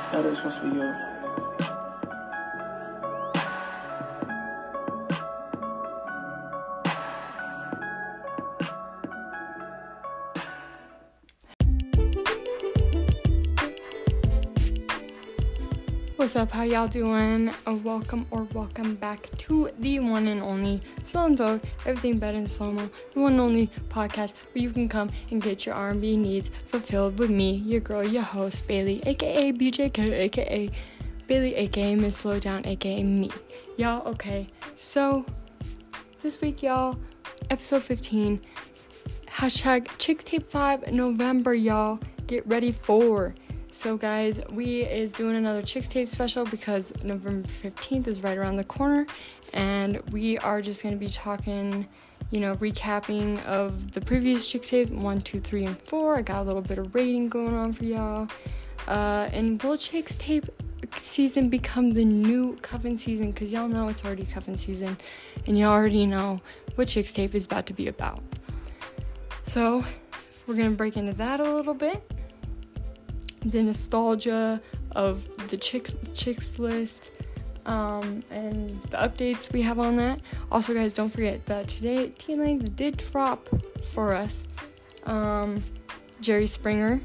Yeah, this one's for you. What's up, how y'all doing? Welcome back to the one and only Slow and Throat, Everything Better in Slow-Mo, the one and only podcast where you can come and get your R&B needs fulfilled with me, your girl, your host, Bailey, aka BJK, aka Bailey, aka Miss Slow Down, aka me. Y'all, okay, so this week, y'all, episode 15, hashtag Chixtape 5 November, y'all, get ready for. So guys, we is doing another Chixtape special because November 15th is right around the corner, and we are just going to be talking, recapping of the previous Chixtape 1, 2, 3, and 4. I got a little bit of rating going on for y'all. And will Chixtape season become the new Coven season? Because y'all know it's already Coven season, and y'all already know what Chixtape is about to be about. So we're going to break into that a little bit. The nostalgia of the chicks list, and the updates we have on that. Also, guys, don't forget that today T-Lanez did drop for us Jerry Sprunger,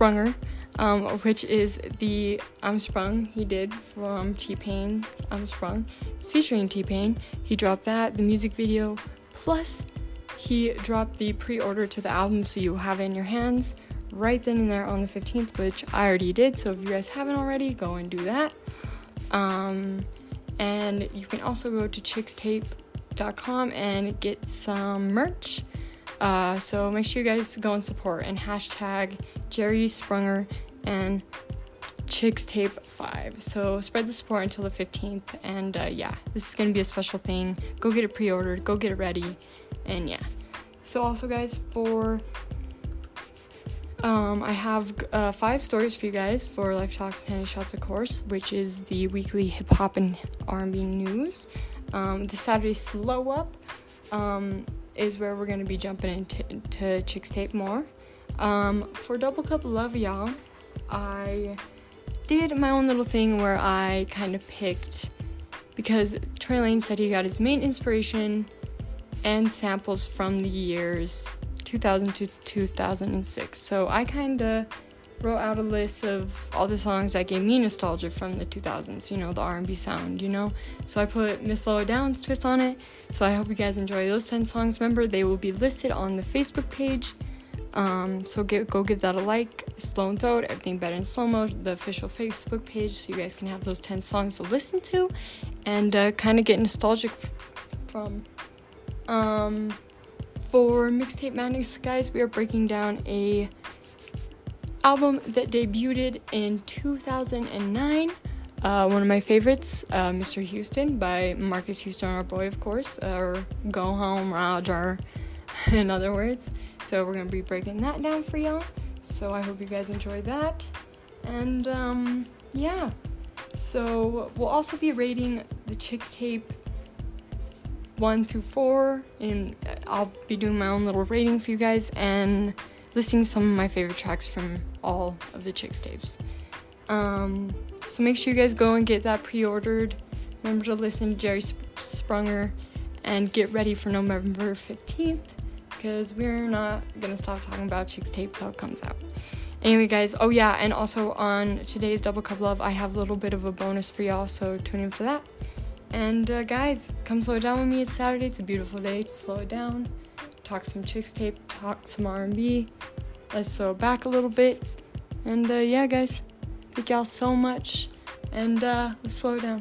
which is the I'm Sprung he did from T-Pain. I'm Sprung. It's featuring T-Pain. He dropped that, the music video, plus he dropped the pre-order to the album, so you have it in your hands right then and there on the 15th, which I already did. So if you guys haven't already, go and do that. And you can also go to chixtape.com and get some merch. So make sure you guys go and support, and hashtag Jerry Sprunger and Chixtape5. So spread the support until the 15th. And this is going to be a special thing. Go get it pre-ordered, go get it ready. And yeah. So also, guys, for I have 5 stories for you guys for Life Talks and Henny Shots, of course, which is the weekly hip-hop and R&B news. The Saturday Slow Up is where we're going to be jumping into Chixtape more. For Double Cup of Love, y'all, I did my own little thing where I kind of picked, because Tory Lanez said he got his main inspiration and samples from the years 2000 to 2006. So I kind of wrote out a list of all the songs that gave me nostalgia from the 2000s, the R&B sound, So I put Miss Slow Down's twist on it. So I hope you guys enjoy those 10 songs. Remember, they will be listed on the Facebook page. So go give that a like. Slow and Throat, Everything Better in Slow-Mo, the official Facebook page, so you guys can have those 10 songs to listen to and kind of get nostalgic from. For Mixtape Madness, guys, we are breaking down a album that debuted in 2009. One of my favorites, Mr. Houston by Marcus Houston, our boy, of course, or Go Home Roger, in other words. So we're going to be breaking that down for y'all. So I hope you guys enjoy that. And, So we'll also be rating the Chixtape 1 through 4, and I'll be doing my own little rating for you guys and listing some of my favorite tracks from all of the Chixtapes. So make sure you guys go and get that pre-ordered. Remember to listen to Jerry Sprunger and get ready for November 15th, because we're not gonna stop talking about Chixtape till it comes out. Anyway, guys, and also on today's Double Cup Love, I have a little bit of a bonus for y'all, so tune in for that. And guys, come slow it down with me. It's Saturday. It's a beautiful day to slow it down. Talk some Chixtape. Talk some R&B. Let's slow it back a little bit. And guys, thank y'all so much. And let's slow it down.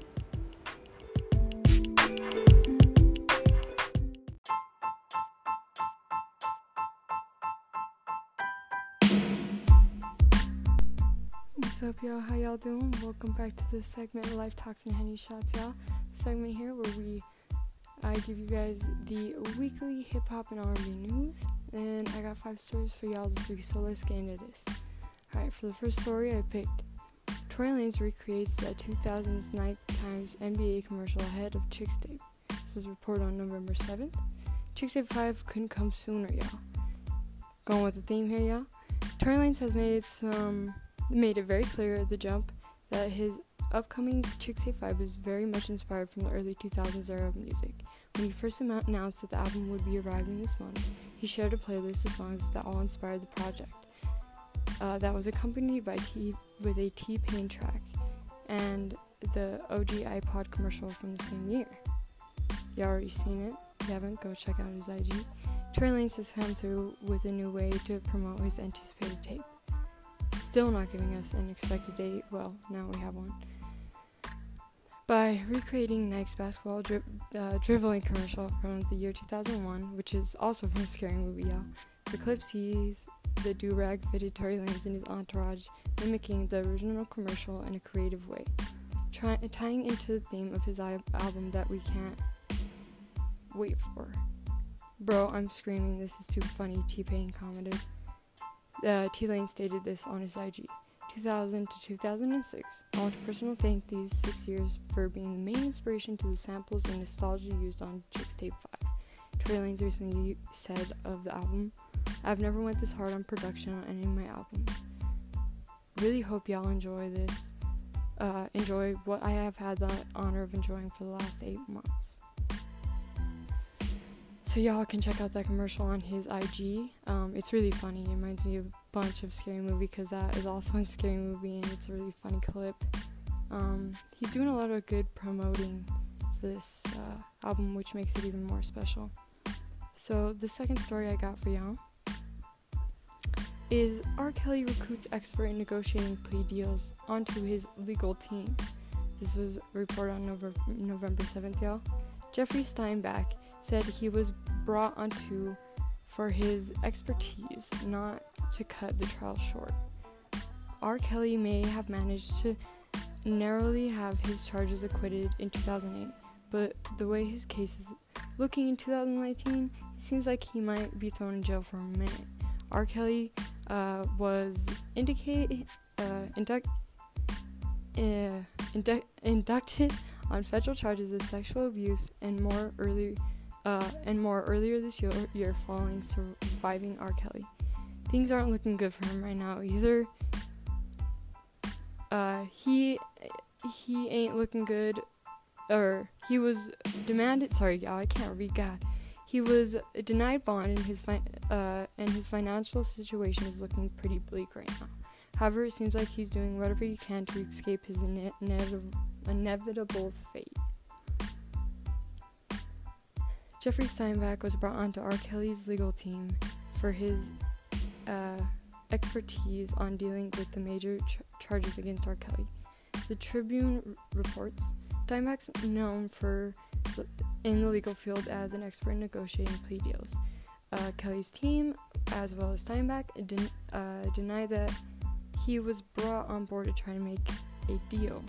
What's up, y'all? How y'all doing? Welcome back to this segment of Life Talks and Henny Shots, y'all. Segment here where I give you guys the weekly hip-hop and R&B news, and I got 5 stories for y'all this week, so let's get into this. Alright, for the first story, I picked Tory Lanez recreates the 2000s Night Times NBA commercial ahead of Chixtape. This is reported on November 7th. Chixtape 5 couldn't come sooner, y'all. Going with the theme here, y'all. Tory Lanez has made some made it very clear at the jump that his upcoming Chixtape 5 is very much inspired from the early 2000s era of music. When he first announced that the album would be arriving this month, he shared a playlist of songs that all inspired the project. That was accompanied with a T-Pain track and the OG iPod commercial from the same year. You already seen it? If you haven't, go check out his IG. Tory Lanez has come through with a new way to promote his anticipated tape. Still not giving us an expected date. Well, now we have one. By recreating Nike's basketball dribbling commercial from the year 2001, which is also from a Scary Movie, y'all. The clip sees the do-rag fitted Tory Lanez and his entourage mimicking the original commercial in a creative way, tying into the theme of his album that we can't wait for. Bro, I'm screaming, this is too funny, T-Pain commented. T-Lane stated this on his IG. 2000 to 2006. I want to personally thank these 6 years for being the main inspiration to the samples and nostalgia used on Chixtape 5. Tory Lanez recently said of the album, I've never went this hard on production on any of my albums. Really hope y'all enjoy this. Enjoy what I have had the honor of enjoying for the last 8 months. So y'all can check out that commercial on his IG. It's really funny. It reminds me of a bunch of Scary Movie because that is also a Scary Movie and it's a really funny clip. He's doing a lot of good promoting this album, which makes it even more special. So the second story I got for y'all is R. Kelly recruits expert in negotiating plea deals onto his legal team. This was reported on November 7th, y'all. Jeffree Steinbach said he was brought onto for his expertise, not to cut the trial short. R. Kelly may have managed to narrowly have his charges acquitted in 2008, but the way his case is looking in 2019, it seems like he might be thrown in jail for a minute. R. Kelly was inducted on federal charges of sexual abuse and more earlier this year following surviving R. Kelly. Things aren't looking good for him right now either. He ain't looking good, or he was demanded. Sorry, y'all, I can't read. God, he was denied bond, and his financial situation is looking pretty bleak right now. However, it seems like he's doing whatever he can to escape his inevitable fate. Jeffree Steinbach was brought onto R. Kelly's legal team for his expertise on dealing with the major charges against R. Kelly. The Tribune reports Steinbach's known in the legal field as an expert in negotiating plea deals. Kelly's team, as well as Steinbach, deny that he was brought on board to try to make a deal.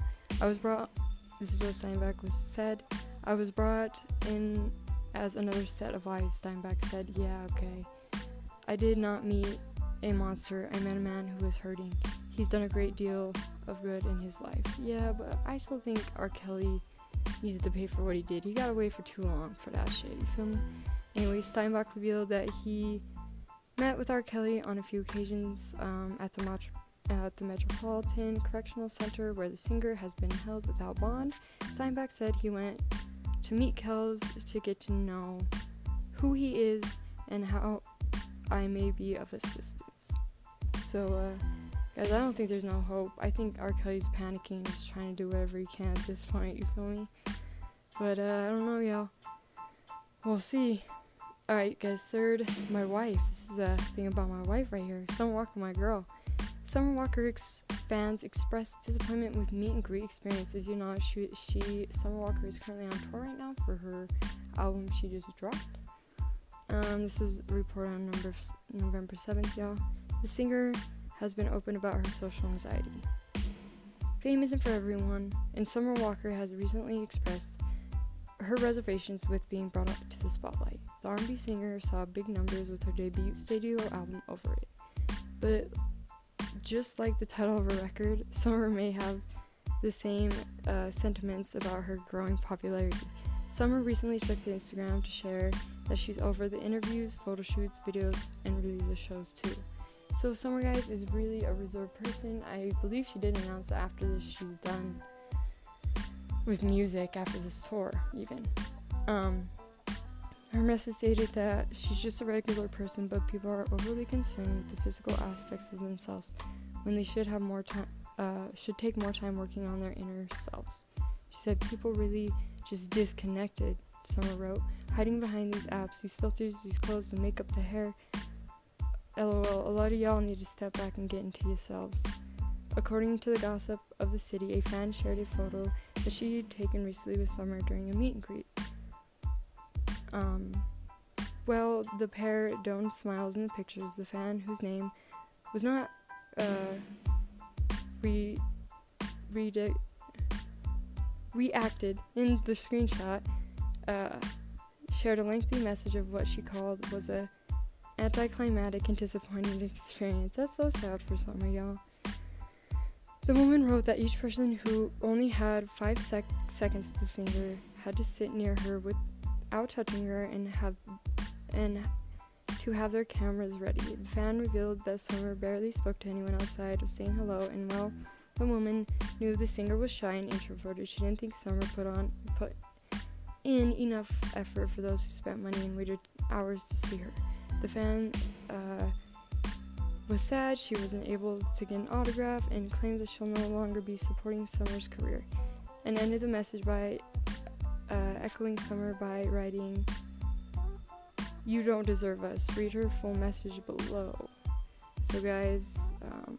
This is what Steinbach said, I was brought in as another set of eyes. Steinbach said, yeah, okay. I did not meet a monster, I met a man who was hurting. He's done a great deal of good in his life. Yeah, but I still think R. Kelly needs to pay for what he did. He got away for too long for that shit, you feel me? Anyway, Steinbach revealed that he met with R. Kelly on a few occasions at the Metropolitan Correctional Center, where the singer has been held without bond. Steinbach said he went to meet Kells to get to know who he is and how I may be of assistance. So, guys, I don't think there's no hope. I think R. Kelly's panicking and just trying to do whatever he can at this point, you feel me? But, I don't know, y'all. We'll see. Alright, guys, third, my wife. This is a thing about my wife right here. Summer Walker, my girl. Summer Walker fans expressed disappointment with meet and greet experiences. You know, Summer Walker is currently on tour right now for her album she just dropped. This is reported on November 7th, y'all. The singer has been open about her social anxiety. Fame isn't for everyone, and Summer Walker has recently expressed her reservations with being brought up to the spotlight. The R&B singer saw big numbers with her debut studio album Over It. But just like the title of her record, Summer may have the same sentiments about her growing popularity. Summer recently took to Instagram to share that she's over the interviews, photo shoots, videos, and really the shows too. So Summer, guys, is really a reserved person. I believe she did announce that after this she's done with music after this tour, even. Her message stated that she's just a regular person, but people are overly concerned with the physical aspects of themselves when they should take more time working on their inner selves. She said people really just disconnected, Summer wrote, hiding behind these apps, these filters, these clothes, the makeup, the hair. LOL, a lot of y'all need to step back and get into yourselves. According to the gossip of the city, a fan shared a photo that she had taken recently with Summer during a meet and greet. Well, the pair donned smiles in the pictures. The fan, whose name was not reacted in the screenshot, shared a lengthy message of what she called was a anticlimactic and disappointing experience. That's so sad for Summer, y'all. The woman wrote that each person who only had 5 seconds with the singer had to sit near her without touching her and to have their cameras ready. The fan revealed that Summer barely spoke to anyone outside of saying hello, and while the woman knew the singer was shy and introverted, she didn't think Summer put in enough effort for those who spent money and waited hours to see her. The fan was sad she wasn't able to get an autograph and claimed that she'll no longer be supporting Summer's career, and ended the message by echoing Summer by writing, "You don't deserve us. Read her full message below." So guys,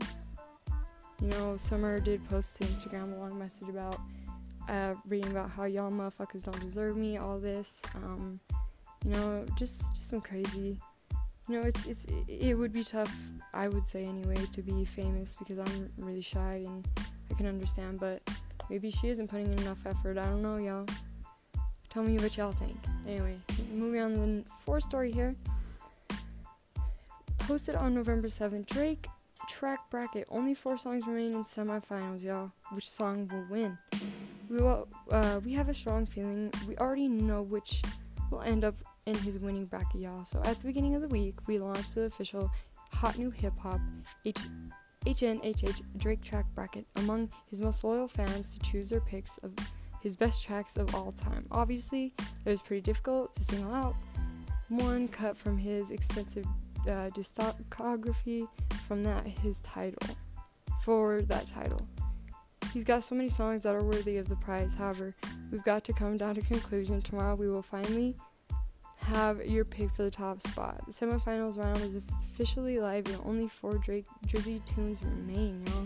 Summer did post to Instagram a long message about reading about how y'all motherfuckers don't deserve me, all this, just some crazy. It would be tough, I would say anyway, to be famous because I'm really shy and I can understand, but maybe she isn't putting in enough effort. I don't know, y'all. Tell me what y'all think. Anyway, moving on to the fourth story here. Posted on November 7th, Drake track bracket. Only 4 songs remain in semifinals, y'all. Which song will win? We have a strong feeling. We already know which will end up in his winning bracket, y'all. So at the beginning of the week, we launched the official Hot New Hip Hop HNHH Drake track bracket among his most loyal fans to choose their picks of his best tracks of all time. Obviously, it was pretty difficult to single out one cut from his extensive discography from his title. For that title, he's got so many songs that are worthy of the prize. However, we've got to come down to conclusion. Tomorrow we will finally have your pick for the top spot. The semifinals round is officially live and only 4 Drake Drizzy tunes remain, y'all.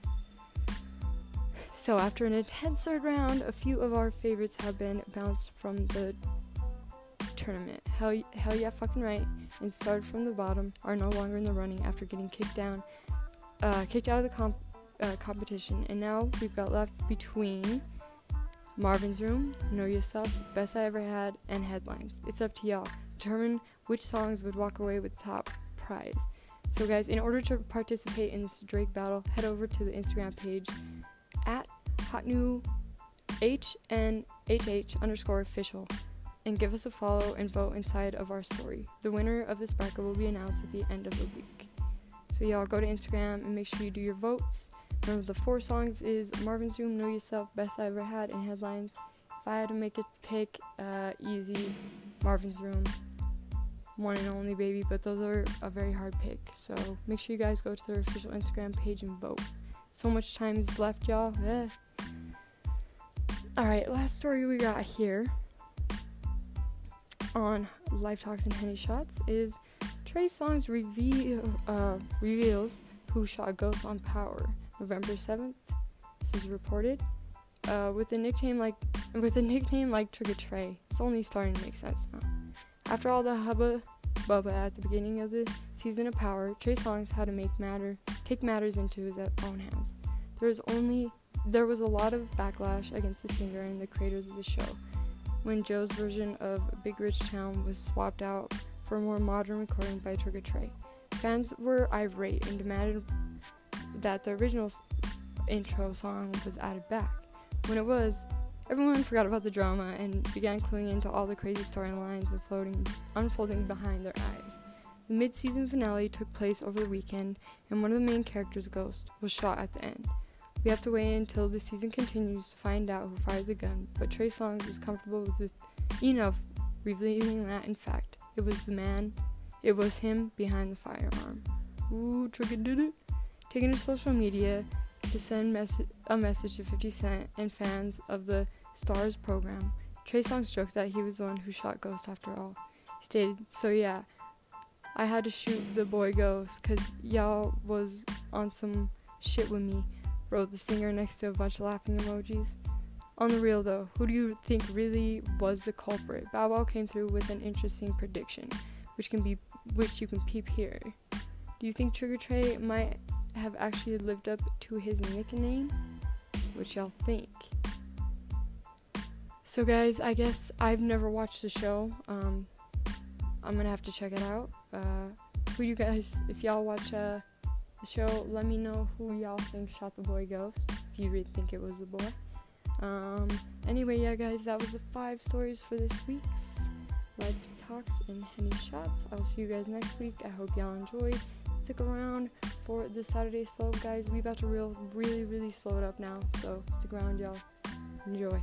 So after an intense third round, a few of our favorites have been bounced from the tournament. Hell yeah, fucking right. And started from the bottom are no longer in the running after getting kicked out of the competition. And now we've got left between Marvin's Room, Know Yourself, Best I Ever Had, and Headlines. It's up to y'all to determine which songs would walk away with top prize. So guys, in order to participate in this Drake battle, head over to the Instagram page at hotnewhnhh_official and give us a follow and vote inside of our story. The winner of this bracket will be announced at the end of the week. So y'all go to Instagram and make sure you do your votes. Remember, the 4 songs is Marvin's Room, Know Yourself, Best I Ever Had, and Headlines. If I had to make a pick, easy, Marvin's Room, One and Only Baby, but those are a very hard pick. So make sure you guys go to their official Instagram page and vote. So much time is left, y'all. Alright, last story we got here on Live Talks and Henny Shots is Trey Songz reveals who shot Ghost on Power. November 7th, this is reported. With a nickname like Trigger Trey, it's only starting to make sense now. After all the hubba bubba at the beginning of the season of Power, Trey Songz had to take matters into his own hands. There was a lot of backlash against the singer and the creators of the show when Joe's version of Big Rich Town was swapped out for a more modern recording by Trigger Trey. Fans were irate and demanded that the original intro song was added back. When it was, everyone forgot about the drama and began cluing into all the crazy storylines unfolding behind their eyes. The mid-season finale took place over the weekend, and one of the main characters, Ghost, was shot at the end. We have to wait until the season continues to find out who fired the gun, but Trey Songz is comfortable with enough revealing that, in fact, it was him behind the firearm. Ooh, Trigger did it. Taking to social media to send a message to 50 Cent and fans of the Starz program, Trey Songz joked that he was the one who shot Ghost after all. He stated, "So yeah, I had to shoot the boy Ghost cause y'all was on some shit with me," wrote the singer next to a bunch of laughing emojis. On the real though, who do you think really was the culprit? Bow Wow came through with an interesting prediction, which you can peep here. Do you think Trigger Trey might have actually lived up to his nickname? What y'all think? So guys, I guess I've never watched the show. I'm gonna have to check it out. Who you guys, if y'all watch the show, let me know who y'all think shot the boy Ghost, if you really think it was the boy. Anyway, yeah guys, that was the 5 stories for this week's Life Talks and Henny Shots. I'll see you guys next week. I hope y'all enjoyed. Stick around for the Saturday slow, guys. We about to really slow it up now, so stick around, y'all. Enjoy.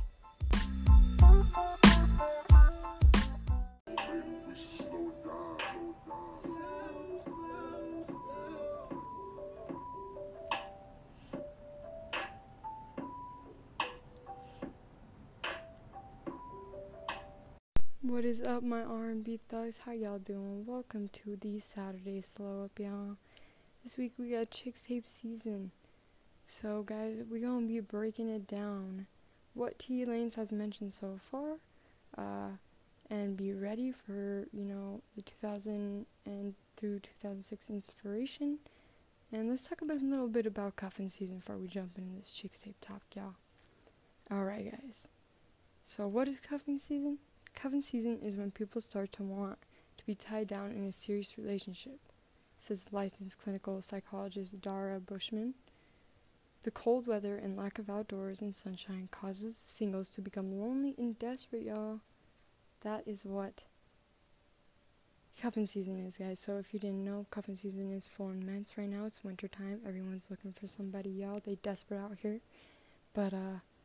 What is up, my R&B thugs? How y'all doing? Welcome to the Saturday Slow Up, y'all. This week we got Chixtape season. So, guys, we're gonna be breaking it down. What T Lanez has mentioned so far, and be ready for, the 2000 and through 2006 inspiration. And let's talk a little bit about cuffing season before we jump into this Chixtape topic, y'all. Alright, guys. So, what is cuffing season? Cuffing season is when people start to want to be tied down in a serious relationship, says licensed clinical psychologist Dara Bushman. The cold weather and lack of outdoors and sunshine causes singles to become lonely and desperate, y'all. That is what cuffing season is, guys. So if you didn't know, cuffing season is full immense right now. It's winter time. Everyone's looking for somebody, y'all. They desperate out here. But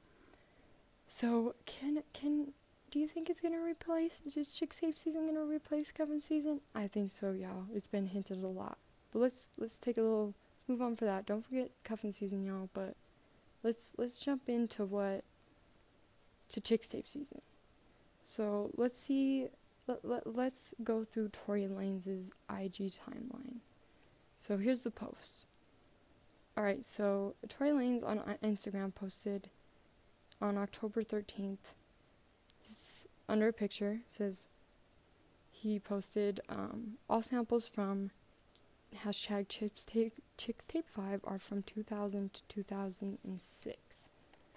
so do you think it's gonna replace? Is Chixtape season gonna replace cuffing season? I think so, y'all. It's been hinted a lot. But let's move on for that. Don't forget cuffing season, y'all. But let's jump into Chixtape season. So let's go through Tory Lanez's IG timeline. So here's the post. Alright, so Tory Lanez on Instagram posted on October 13th. Under a picture, says he posted all samples from hashtag Chixtape5 are from 2000 to 2006.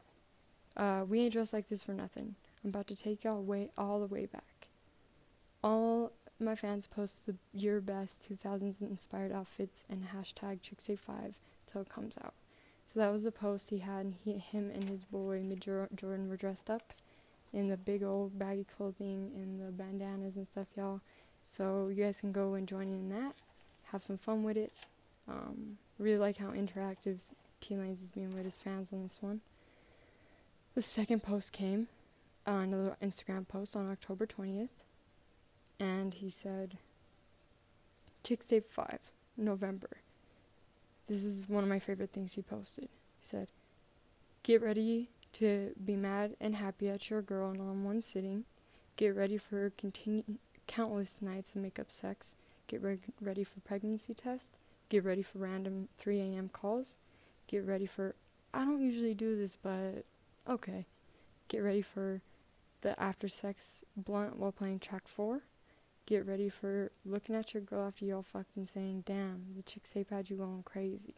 We ain't dressed like this for nothing. I'm about to take y'all all the way back. All my fans post your best 2000s inspired outfits and hashtag Chixtape5 till it comes out. So that was the post he had, and him and his boy Jordan were dressed up in the big old baggy clothing and the bandanas and stuff, y'all. So you guys can go and join in that. Have some fun with it. Really like how interactive T Lanez is being with his fans on this one. The second post came, another Instagram post on October 20th. And he said, Chixtape 5, November. This is one of my favorite things he posted. He said, get ready to be mad and happy at your girl in on one sitting. Get ready for countless nights of makeup sex. Get ready for pregnancy test. Get ready for random 3 a.m. calls. Get ready for, I don't usually do this, but okay. Get ready for the after sex blunt while playing track 4. Get ready for looking at your girl after y'all fucked and saying, damn, the Chixtape had you going crazy.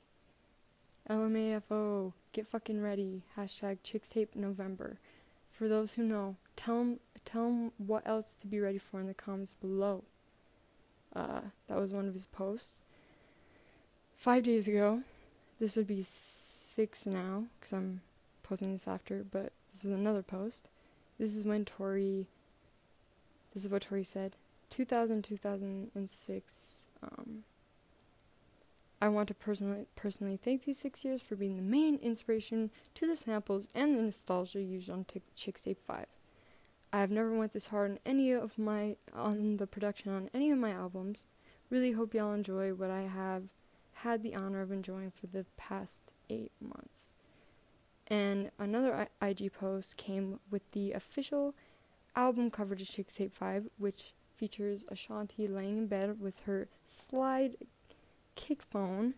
LMAFO, get fucking ready. Hashtag Chixtape November. For those who know, tell them what else to be ready for in the comments below. That was one of his posts. 5 days ago, this would be 6 now, because I'm posting this after, but this is another post. This is what Tory said. 2006. I want to personally thank these 6 years for being the main inspiration to the samples and the nostalgia used on Chixtape 5. I have never went this hard on the production on any of my albums. Really hope y'all enjoy what I have had the honor of enjoying for the past 8 months. And another IG post came with the official album cover to Chixtape 5, which features Ashanti laying in bed with her slide kick phone.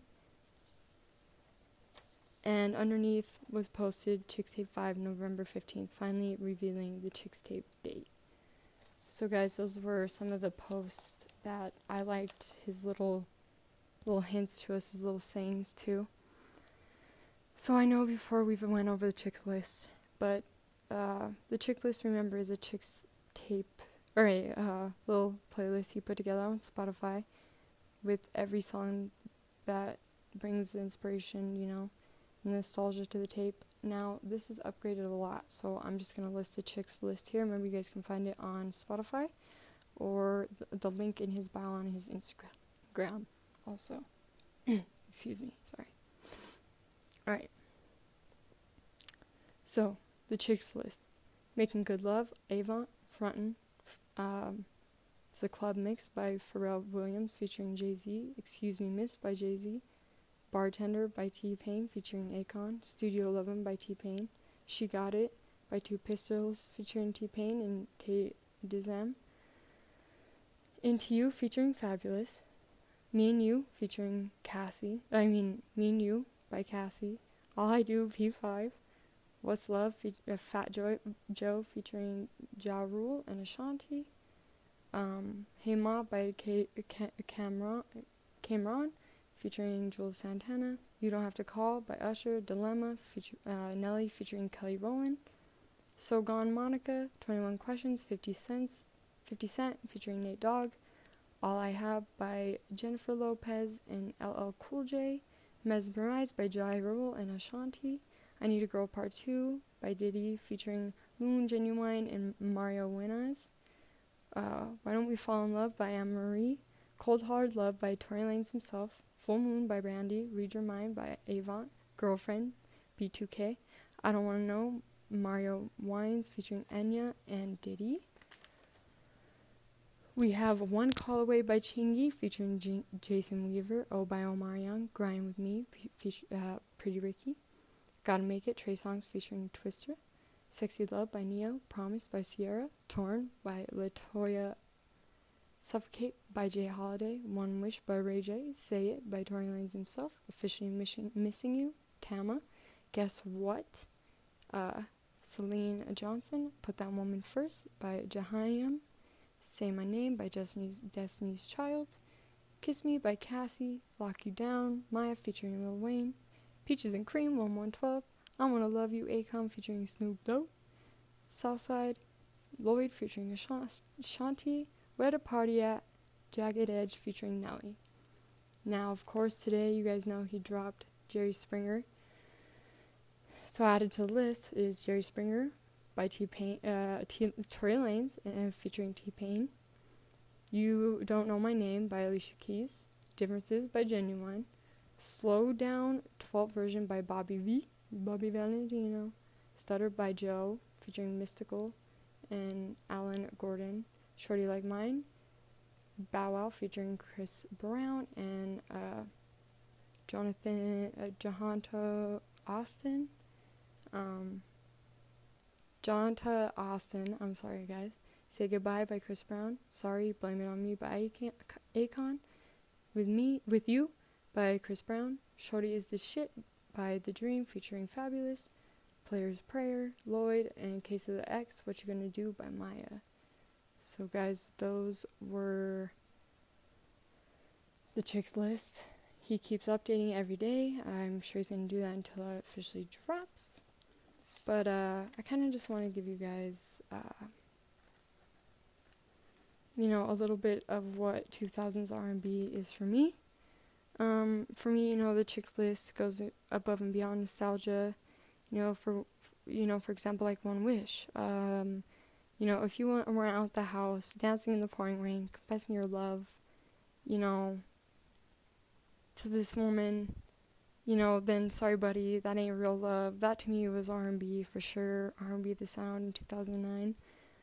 And underneath was posted Chixtape 5 November 15th, finally revealing the Chixtape date. So guys, those were some of the posts that I liked, his little hints to us, his little sayings too. So I know before we even went over the Chix list, but the Chix list, remember, is a Chixtape, or a little playlist he put together on Spotify with every song that brings inspiration, nostalgia to the tape. Now, this is upgraded a lot, so I'm just going to list the Chix list here. Remember, you guys can find it on Spotify or the link in his bio on his Instagram also. Excuse me, sorry. Alright. So, the Chix list. Making Good Love, Avant, Frontin', it's a club mix by Pharrell Williams featuring Jay-Z, Excuse Me Miss by Jay-Z, Bartender by T-Pain featuring Akon, Studio 11 by T-Pain, She Got It by Two Pistols featuring T-Pain and Tay Dizem, Into You featuring Fabulous, Me and You featuring Me and You by Cassie, All I Do P5, What's Love Fat Joe featuring Ja Rule and Ashanti, Hey Ma by Cameron featuring Jules Santana, You Don't Have to Call by Usher, Dilemma Nelly featuring Kelly Rowland, So Gone Monica, 21 Questions, 50 Cent featuring Nate Dogg, All I Have by Jennifer Lopez and LL Cool J, Mesmerized by Ja Rule and Ashanti, I Need a Girl Part 2 by Diddy featuring Loon Genuine and Mario Winans, Why Don't We Fall in Love by Anne-Marie, Cold Hard Love by Tory Lanez himself, Full Moon by Brandy, Read Your Mind by Avant, Girlfriend, B2K, I Don't Wanna Know, Mario Wines featuring Enya and Diddy. We have One Call Away by Chingy featuring Jason Weaver, Oh by Omarion, Grind With Me, Pretty Ricky, Gotta Make It, Trey Songz featuring Twister, Sexy Love by Neo, Promise by Sierra, Torn by LaToya, Suffocate by Jay Holiday, One Wish by Ray J, Say It by Tory Lanez himself, Officially Missing You, Tama, Guess What, Celine Johnson, Put That Woman First by Jahayam, Say My Name by Destiny's Child, Kiss Me by Cassie, Lock You Down, Maya featuring Lil Wayne, Peaches and Cream, 1112, I Wanna Love You, Akon featuring Snoop Dogg, Southside, Lloyd featuring Ashanti, Where to Party At, Jagged Edge featuring Nelly. Now, of course, today you guys know he dropped Jerry Springer. So added to the list is Jerry Springer by T-Pain, Tory Lanez and featuring T-Pain, You Don't Know My Name by Alicia Keys, Differences by Genuine, Slow Down 12 version by Bobby Valentino, Stutter by Joe featuring Mystical and Alan Gordon, Shorty Like Mine, Bow Wow featuring Chris Brown and Johntá Austin, I'm sorry guys, Say Goodbye by Chris Brown, Sorry, Blame It On Me by Akon, With You by Chris Brown, Shorty Is The Shit by The Dream featuring Fabulous, Player's Prayer, Lloyd, and Case of the X, What You Gonna Do by Maya. So guys, those were the Chix list. He keeps updating every day. I'm sure he's going to do that until it officially drops. But I kind of just want to give you guys, a little bit of what 2000s R&B is for me. For me, the Chix list goes above and beyond nostalgia. For example, like One Wish. You know, if you were out the house, dancing in the pouring rain, confessing your love, you know, to this woman, you know, then sorry buddy, that ain't real love. That to me was R&B for sure. R&B The Sound in 2009.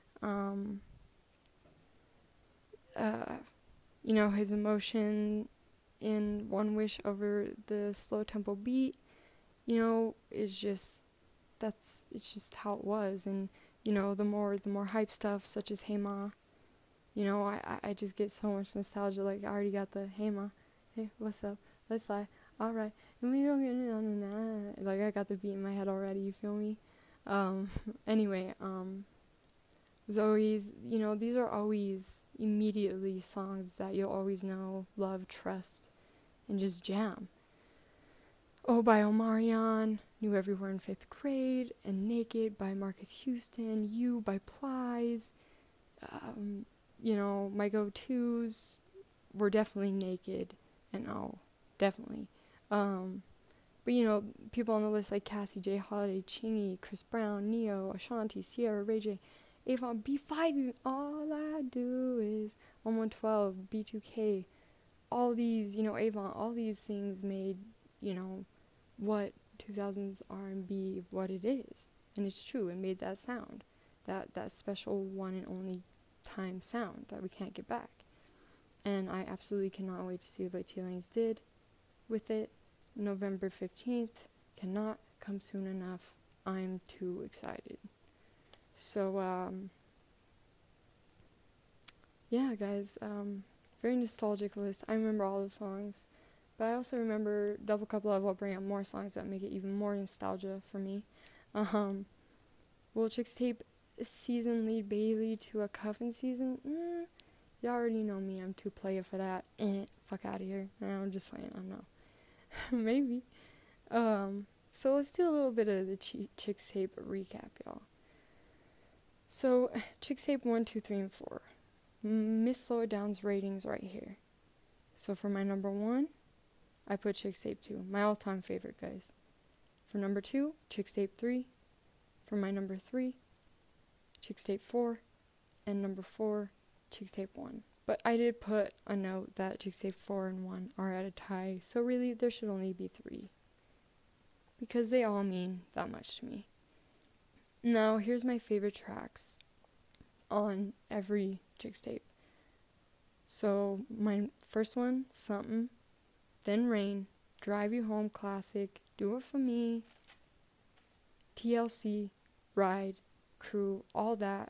You know, his emotion in One Wish over the slow tempo beat, you know, is just, it's just how it was. And, you know, the more hype stuff such as Hey Ma, you know, I just get so much nostalgia. Like, I already got the Hey Ma, hey, what's up, let's lie, alright, and we don't get it on the night. Like, I got the beat in my head already, you feel me? Anyway, was always, you know, these are always immediately songs that you'll always know, love, trust, and just jam. Oh by Omarion, Knew Everywhere in 5th Grade, and Naked by Marcus Houston, You by Plies. You know, my go-tos were definitely Naked and Oh, definitely. But you know, people on the list like Cassie J, Holiday, Chingy, Chris Brown, Neo, Ashanti, Sierra, Ray J, Avon, B5, even All I Do Is 1112, B2K, all these, you know, Avon, all these things made, you know, what 2000s R&B what it is. And it's true, it made that sound, that special one and only time sound that we can't get back. And I absolutely cannot wait to see what T-Lanes did with it. November 15th cannot come soon enough. I'm too excited. So, yeah, guys, very nostalgic list. I remember all the songs, but I also remember Double Cup Love will bring up more songs that make it even more nostalgia for me. Will Chixtape season lead Bailey to a Cuffin season? Y'all already know me. I'm too player for that. Fuck out of here. No, I'm just playing. I don't know. Maybe. So let's do a little bit of the Chixtape recap, y'all. So, Chixtape 1, 2, 3, and 4. Miss Slow It Down's ratings right here. So for my number 1, I put Chixtape 2. My all-time favorite, guys. For number 2, Chixtape 3. For my number 3, Chixtape 4. And number 4, Chixtape 1. But I did put a note that Chixtape 4 and 1 are at a tie. So really, there should only be 3. Because they all mean that much to me. Now, here's my favorite tracks on every Chixtape. So, my first one, Something, then Rain, Drive You Home Classic, Do It For Me, TLC, Ride, Crew, all that.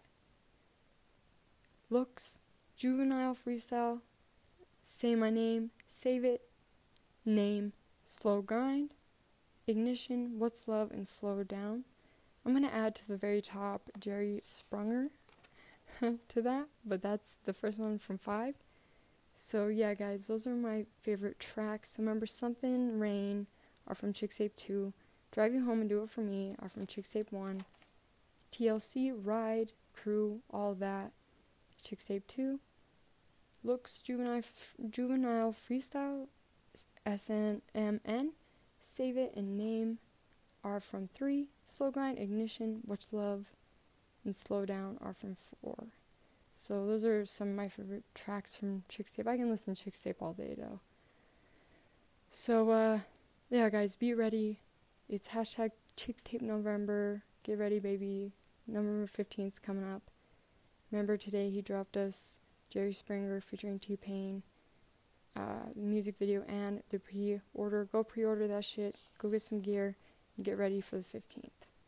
Looks, Juvenile Freestyle, Say My Name, Save It, Name, Slow Grind, Ignition, What's Love, and Slow Down. I'm going to add to the very top Jerry Sprunger to that, but that's the first one from 5. So yeah, guys, those are my favorite tracks. Remember, Something, Rain are from Chixtape 2. Drive You Home and Do It For Me are from Chixtape 1. TLC, Ride, Crew, all that, Chixtape 2. Looks, Juvenile Freestyle, SNMN, Save It, and Name are from 3. Slow Grind, Ignition, What's Love, and Slow Down are from 4. So those are some of my favorite tracks from Chixtape. I can listen to Chixtape all day, though. So, yeah, guys, be ready. It's hashtag Chixtape November. Get ready, baby. November 15th coming up. Remember, today he dropped us Jerry Springer featuring T-Pain, the music video and the pre-order. Go pre-order that shit. Go get some gear and get ready for the 15th.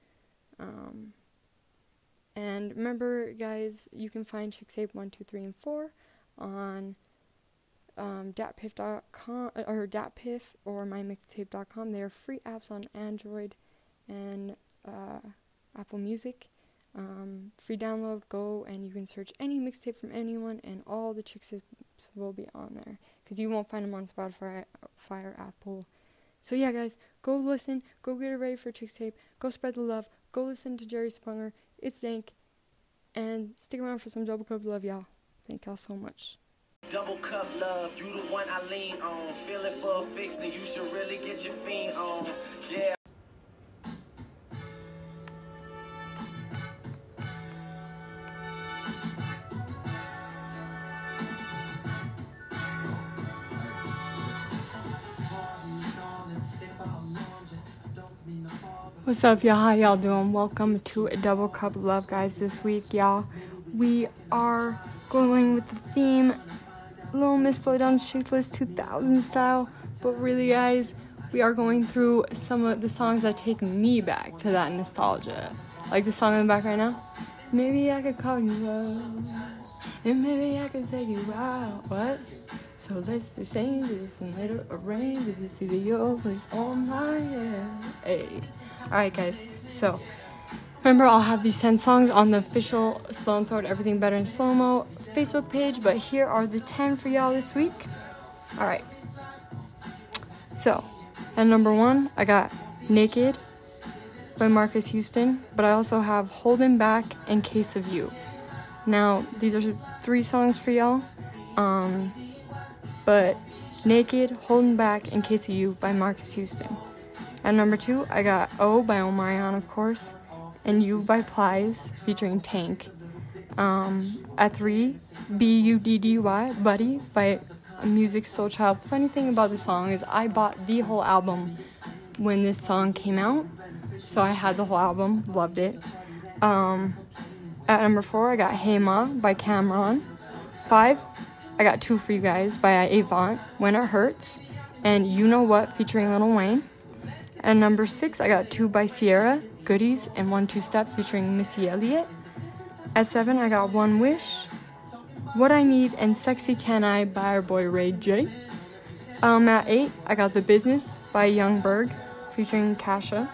And remember, guys, you can find Chixtape 1, 2, 3, and 4 on datpiff.com or datpiff or mymixtape.com. They are free apps on Android and Apple Music. Free download. Go and you can search any mixtape from anyone, and all the Chixtapes will be on there, because you won't find them on Spotify or Apple. So yeah, guys, go listen. Go get ready for Chixtape. Go spread the love. Go listen to Jerry Springer. It's dank. And stick around for some Double Cup Love, y'all. Thank y'all so much. Double Cup Love, you the one I lean on. Feel it for a fix, then you should really get your fiend on. Yeah. What's up, y'all? How y'all doing? Welcome to a Double Cup of Love, guys. This week, y'all, we are going with the theme Little Miss Slow Down Checklist 2000 style. But really, guys, we are going through some of the songs that take me back to that nostalgia. Like the song in the back right now. Maybe I could call you up, and maybe I could take you out. What? So let's just change this and let it arrange. This is either your place or mine. Hey. Alright, guys. So, remember, I'll have these 10 songs on the official Slow and Throat Everything Better in Slow-Mo Facebook page. But here are the 10 for y'all this week. Alright. So, at number 1, I got Naked by Marcus Houston. But I also have Holding Back and Case of You. Now, these are 3 songs for y'all. But Naked, Holding Back, and Case of You by Marcus Houston. At number 2, I got O by Omarion, of course, and You by Plies, featuring Tank. At 3, Buddy, Buddy by Music Soul Child. Funny thing about this song is I bought the whole album when this song came out, so I had the whole album, loved it. At number 4, I got Hey Ma by Cameron. 5, I got 2 for you guys by Avant, When It Hurts, and You Know What featuring Lil Wayne. At number 6, I got 2 by Sierra, Goodies, and 1 2-Step featuring Missy Elliott. At 7, I got One Wish, What I Need, and Sexy Can I by our boy Ray J. At 8, I got The Business by Young Berg featuring Kasha.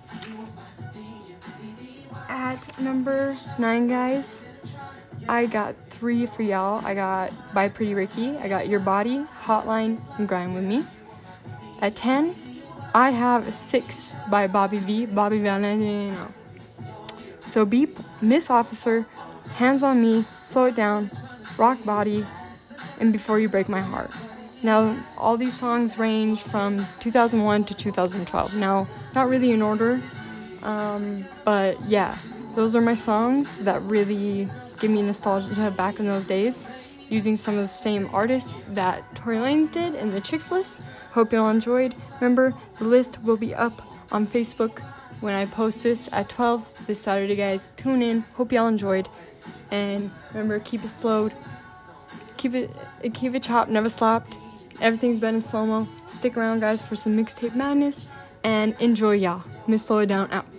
At number 9, guys, I got 3 for y'all. I got by Pretty Ricky, I got Your Body, Hotline, and Grind With Me. At 10, I have 6 by Bobby Valentino. So Beep, Miss Officer, Hands on Me, Slow It Down, Rock Body, and Before You Break My Heart. Now, all these songs range from 2001 to 2012. Now, not really in order, but yeah, those are my songs that really give me nostalgia back in those days, using some of the same artists that Tory Lanez did in the Chicks list. Hope y'all enjoyed. Remember, the list will be up on Facebook when I post this at 12 this Saturday, guys. Tune in. Hope y'all enjoyed. And remember, keep it slowed. Keep it chopped, never slapped. Everything's been in slow-mo. Stick around, guys, for some mixtape madness. And enjoy, y'all. Miss Slow It Down out.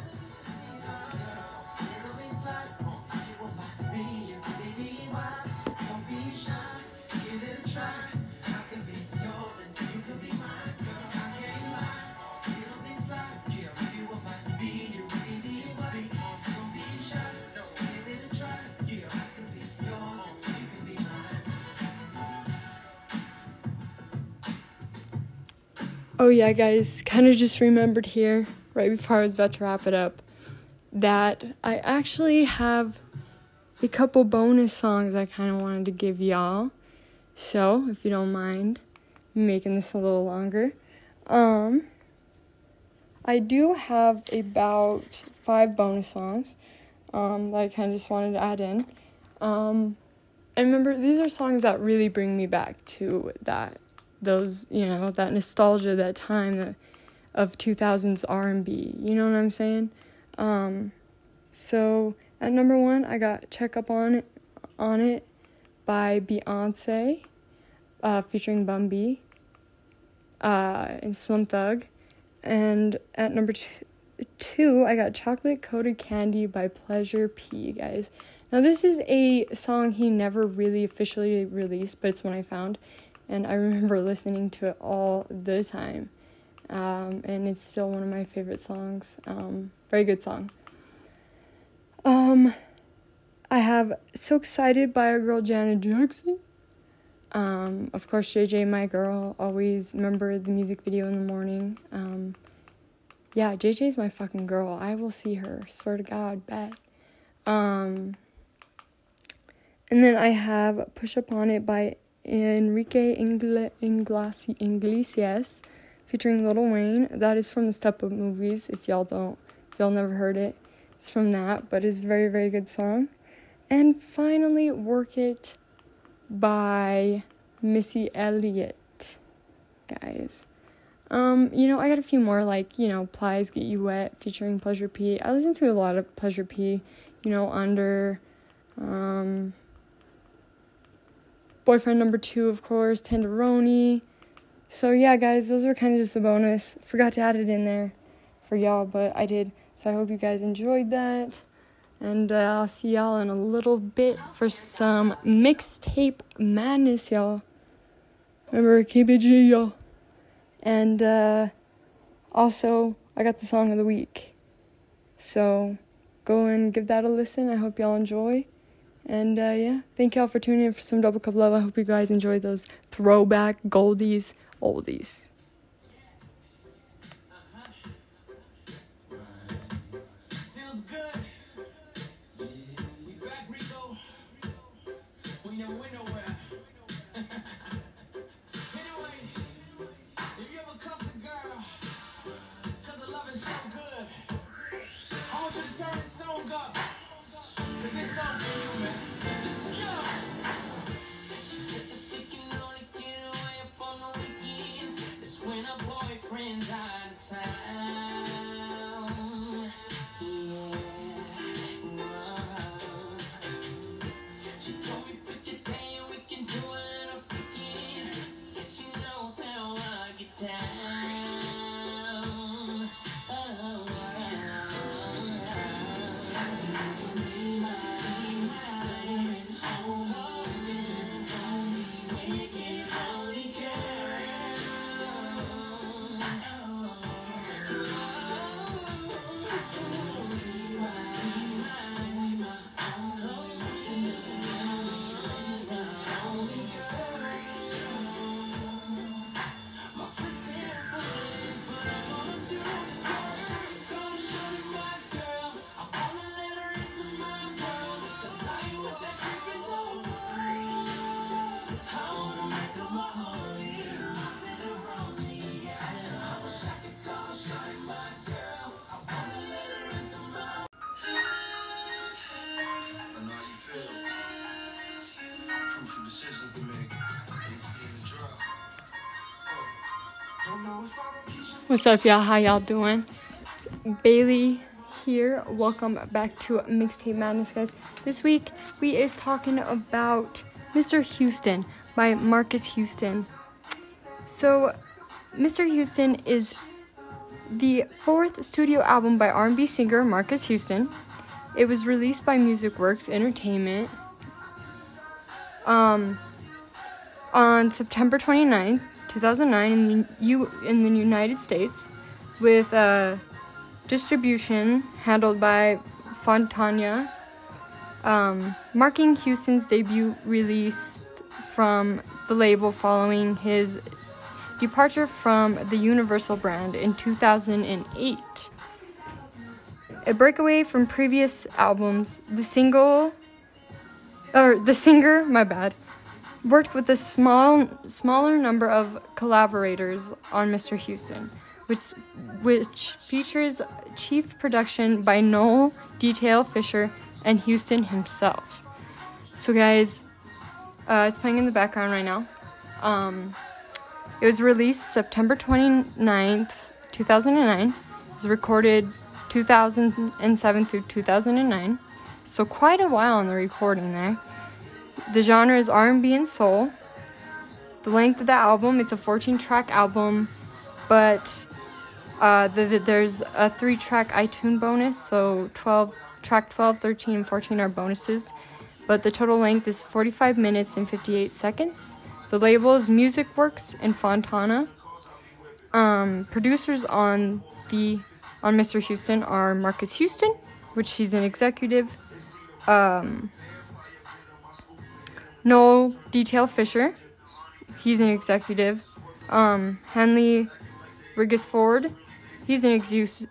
Oh yeah, guys, kind of just remembered here, right before I was about to wrap it up, that I actually have a couple bonus songs I kind of wanted to give y'all. So, if you don't mind making this a little longer. I do have about 5 bonus songs that I kind of just wanted to add in. And remember, these are songs that really bring me back to that nostalgia, that time of 2000s R&B, you know what I'm saying? So at number 1, I got Check Up On It by Beyonce, featuring Bun B, and Slim Thug. And at number 2, I got Chocolate Coated Candy by Pleasure P, guys. Now this is a song he never really officially released, but it's one I found. And I remember listening to it all the time. And it's still one of my favorite songs. Very good song. I have So Excited by our girl Janet Jackson. Of course, JJ, My Girl. Always remember the music video in the morning. Yeah, JJ's my fucking girl. I will see her. Swear to God, bet. And then I have Push Up On It by Enrique Iglesias, featuring Lil Wayne. That is from the Step Up movies, if y'all never heard it. It's from that, but it's a very, very good song. And finally, Work It by Missy Elliott, guys. I got a few more, like, Plies, Get You Wet, featuring Pleasure P. I listen to a lot of Pleasure P, Under, Boyfriend Number 2, of course, Tenderoni. So, yeah, guys, those are kind of just a bonus. Forgot to add it in there for y'all, but I did. So I hope you guys enjoyed that. And I'll see y'all in a little bit for some mixtape madness, y'all. Remember, keep it G, y'all. And also, I got the song of the week. So go and give that a listen. I hope y'all enjoy. And thank y'all for tuning in for some Double Cup Love. I hope you guys enjoyed those throwback goldies, oldies. What's up, y'all? How y'all doing? It's Bailey here. Welcome back to Mixtape Madness, guys. This week, we is talking about Mr. Houston by Marcus Houston. So, Mr. Houston is the 4th studio album by R&B singer Marcus Houston. It was released by Music Works Entertainment on September 29th. 2009 in the United States, with distribution handled by Fontana, marking Houston's debut release from the label following his departure from the Universal brand in 2008. A breakaway from previous albums, the singer, worked with a smaller number of collaborators on Mr. Houston, which features chief production by Noel Detail Fisher and Houston himself. So, guys, it's playing in the background right now. It was released September 29th, 2009. It was recorded 2007 through 2009. So quite a while on the recording there. The genre is R&B and soul. The length of the album, it's a 14-track album, but there's a 3-track iTunes bonus, so track 12, 13, and 14 are bonuses. But the total length is 45 minutes and 58 seconds. The label is Music Works and Fontana. Producers on Mr. Houston are Marcus Houston, which he's an executive. Noel Detail Fisher, he's an executive. Henley Rigisford, he's an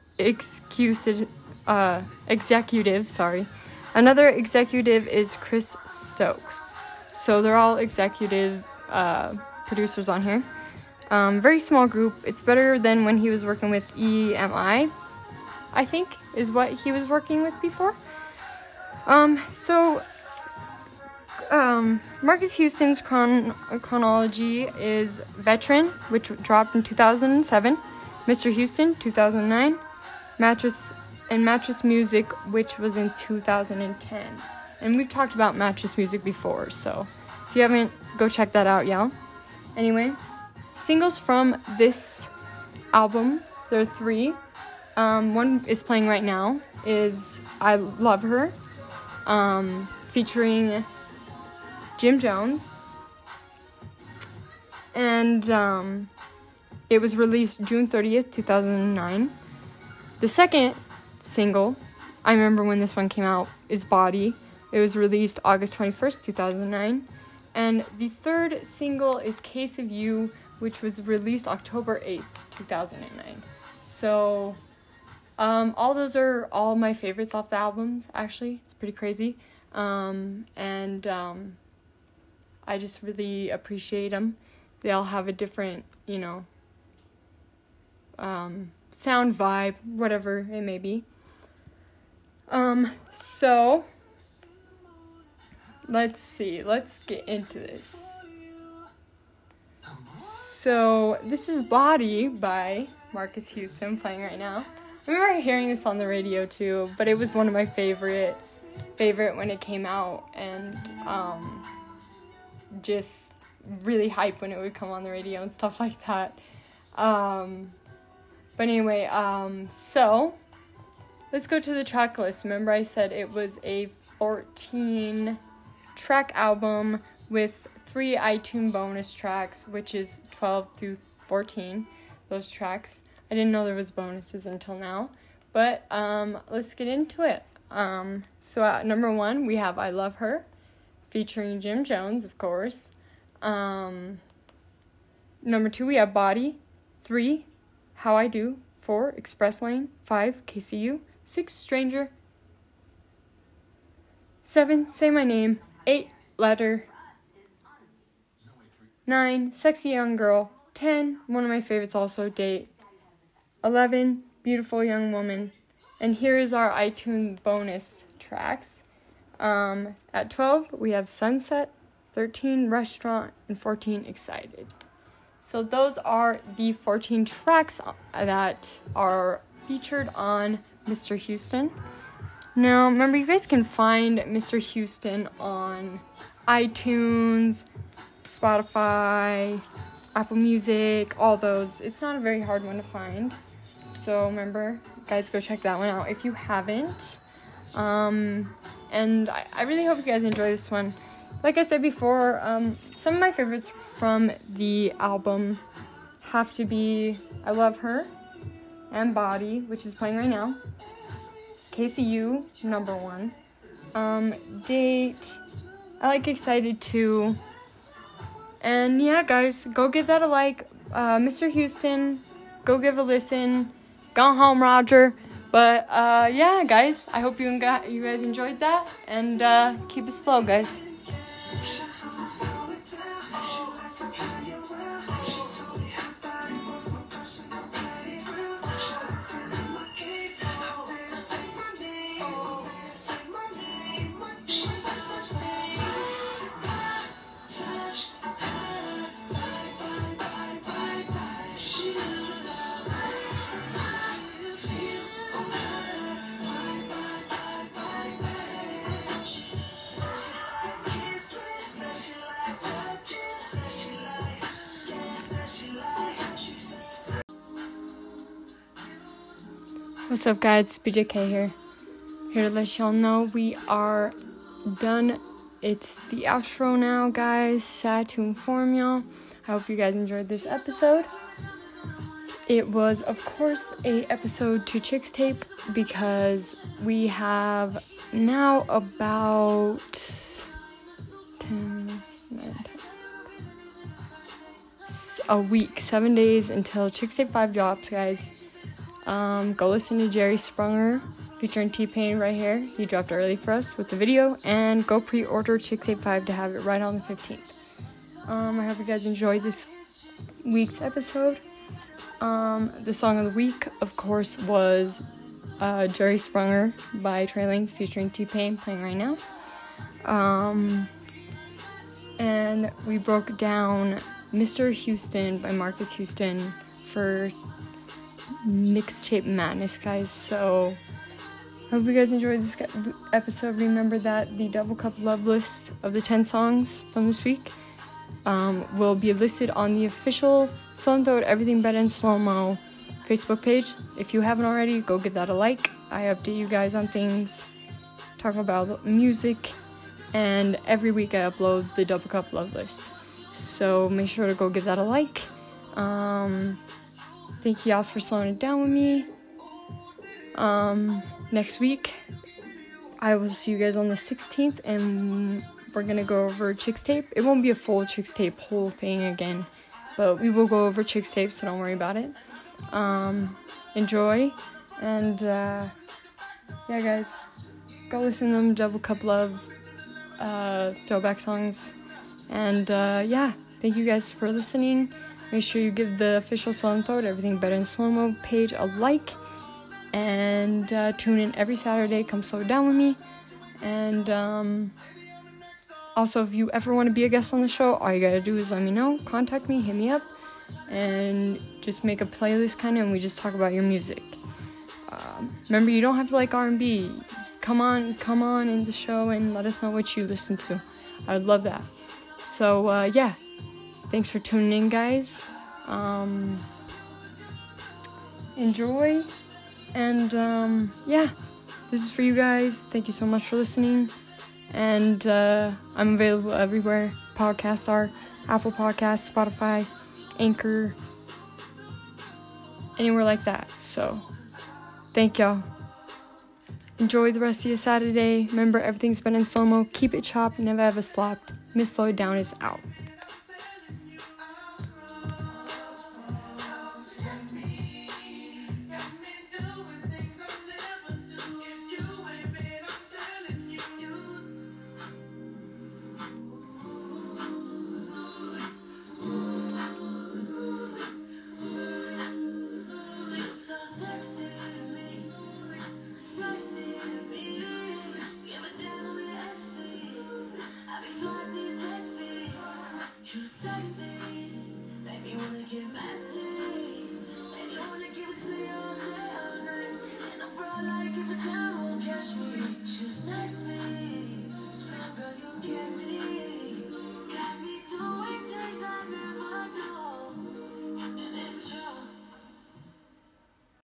executive. Another executive is Chris Stokes. So they're all executive producers on here. Very small group. It's better than when he was working with EMI, I think, is what he was working with before. Marcus Houston's chronology is Veteran, which dropped in 2007, Mr. Houston, 2009, Mattress Music, which was in 2010. And we've talked about Mattress Music before, so if you haven't, go check that out, y'all. Anyway, singles from this album, there are 3. One is playing right now, is I Love Her, featuring Jim Jones, and it was released June 30th, 2009. The second single, I remember when this one came out, is Body. It was released August 21st, 2009. And the third single is Case of You, which was released October 8th, 2009. So, all those are all my favorites off the albums, actually. It's pretty crazy. I just really appreciate them. They all have a different, sound vibe, whatever it may be. So, let's see. Let's get into this. So, this is Body by Marcus Houston playing right now. I remember hearing this on the radio too, but it was one of my favorite when it came out, and just really hype when it would come on the radio and stuff like that. But anyway, so let's go to the track list. Remember I said it was a 14 track album with 3 iTunes bonus tracks, which is 12 through 14, those tracks. I didn't know there was bonuses until now, but let's get into it. So at number 1, we have I Love Her, featuring Jim Jones, of course. Number 2, we have Body. 3, How I Do. 4, Express Lane. 5, KCU. 6, Stranger. 7, Say My Name. 8, Letter. 9, Sexy Young Girl. 10, one of my favorites also, Date. 11, Beautiful Young Woman. And here is our iTunes bonus tracks. At 12, we have Sunset. 13, Restaurant. And 14, Excited. So those are the 14 tracks that are featured on Mr. Houston. Now, remember, you guys can find Mr. Houston on iTunes, Spotify, Apple Music, all those. It's not a very hard one to find. So remember, guys, go check that one out if you haven't. And I really hope you guys enjoy this one. Like I said before, some of my favorites from the album have to be I Love Her and Body, which is playing right now. KCU, number 1. Date. I like Excited too. And yeah, guys, go give that a like. Mr. Houston, go give it a listen. Gone home, Roger. But yeah, guys, I hope you guys enjoyed that. And keep it slow, guys. What's up, guys? BJK here to let y'all know we are done. It's the outro now, guys. Sad to inform y'all. I hope you guys enjoyed this episode. It was, of course, a episode to Chicks Tape because we have now about 7 days until Chicks Tape 5 drops, guys. Go listen to Jerry Sprunger featuring T-Pain right here. He dropped early for us with the video, and go pre-order Chicks Tape 5 to have it right on the 15th. I hope you guys enjoyed this week's episode. The song of the week, of course, was Jerry Sprunger by Trey Lanez featuring T-Pain, playing right now. and we broke down Mr. Houston by Marcus Houston for Mixtape Madness, guys. So I hope you guys enjoyed this episode. Remember that the Double Cup Love list of the 10 songs from this week will be listed on the official Slow & Throat Everything Better in Slow-Mo Facebook page. If you haven't already, go give that a like. I update you guys on things, talk about music, and every week I upload the Double Cup Love list. So make sure to go give that a like. Thank y'all for slowing it down with me. Next week, I will see you guys on the 16th, and we're gonna go over Chicks Tape. It won't be a full Chicks Tape whole thing again, but we will go over Chicks Tape, so don't worry about it. Enjoy, and yeah, guys, go listen to them Double Cup Love throwback songs, and yeah, thank you guys for listening. Make sure you give the official Slow & Throat Everything Better in Slow-Mo page a like, and tune in every Saturday. Come slow down with me. And also, if you ever want to be a guest on the show, all you gotta do is let me know, contact me, hit me up, and just make a playlist kind of, and we just talk about your music. Remember, you don't have to like R&B. Just come on in the show and let us know what you listen to. I would love that. So yeah, thanks for tuning in, guys. Enjoy, and yeah, this is for you guys. Thank you so much for listening, and I'm available everywhere podcasts are: Apple Podcasts, Spotify, Anchor, anywhere like that. So thank y'all. Enjoy the rest of your Saturday. Remember, everything's been in slow-mo. Keep it chopped, never ever slopped. Miss Slow It Down is out. You sexy, make me wanna get messy, make me wanna give it to you all day, all night. And a bra like if a dime won't catch me. You sexy, spring girl, you get me.